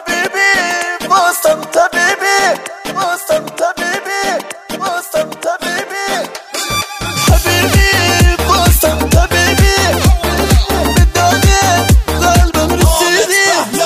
حبيبي وصلت حبيبي وصلت حبيبي وصلت حبيبي حبيبي وصلت حبيبي بالدنيا قلبي مرسيدي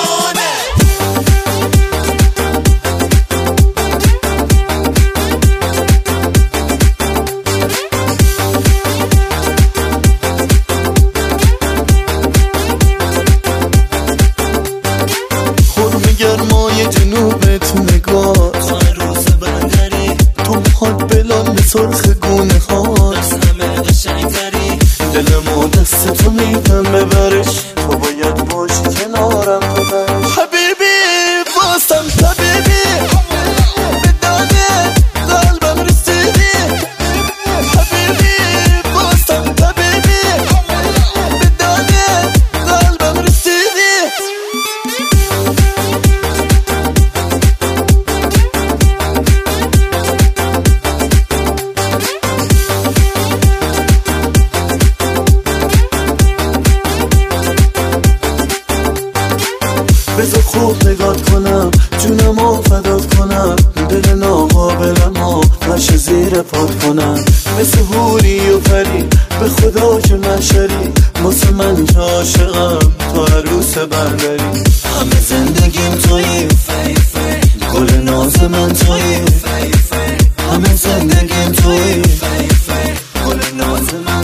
گرمای جنوب تو نگاه روز بندری تو حال بلند سرخ گونه هات از همه قشنگتری دلمو دست تو میدم ببرش تو باید باشی کنارم تو برش حبیبی باستم طبیبی به داده قلبم رسیدی حبیبی باستم طبیبی به داده قلبم رسیدی بذار خوب نگات کنم جونمو فدات کنم دل ناقابلمو نشه زیر پات کنم مثل حوری و پری به خدا که من شری واسه من که عاشقم تو عروس بندری همه زندگیم تویی گل ناز من تویی همه زندگیم تویی گل ناز من